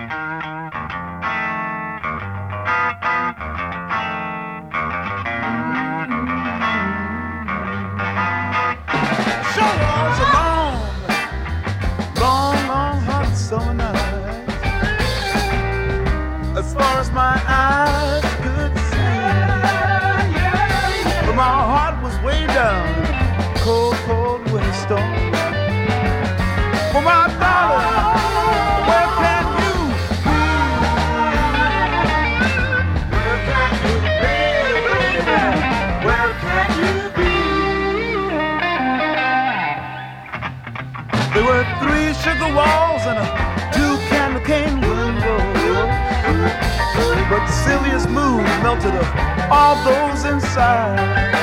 all those inside.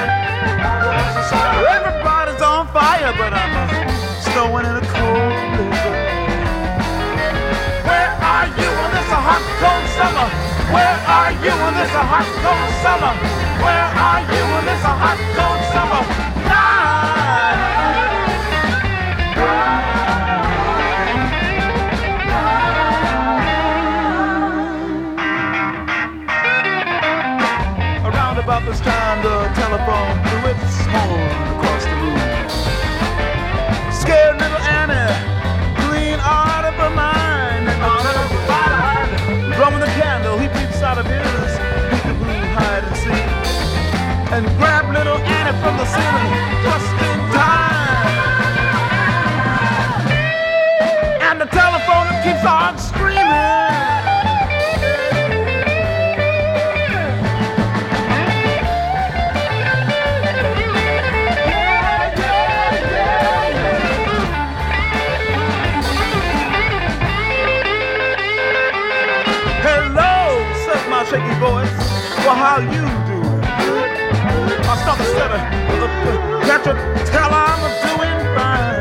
Everybody's on fire, but I'm snowing in a cold blizzard. Where are you in this hot, cold summer? Where are you in this hot, cold summer? Where are you in this hot, cold summer night? About this time, the telephone blew its horn across the room. Scared little Annie, clean out of her mind. And blowing the candle, he peeps out of his peekaboo hide and seek, and grabbed little Annie from the ceiling just in time. And the telephone keeps on screaming. Shaky voice, well, how you doing? My stomach said, can't you tell I'm doing fine?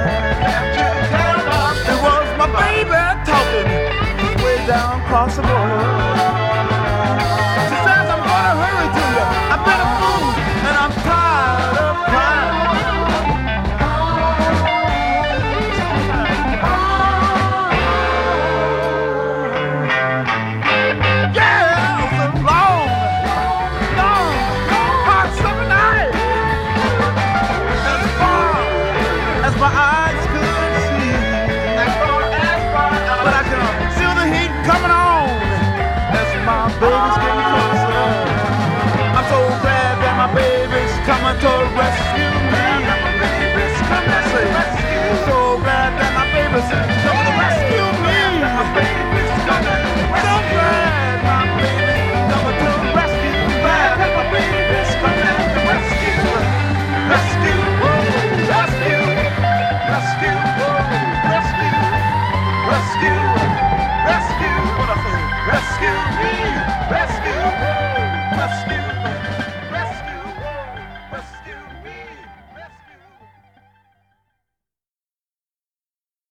It was my baby talking, he's way down across the border. She says I'm gonna hurry to you, I've been a fool and I'm tired of crying. My eyes could see, but I can feel the heat coming on.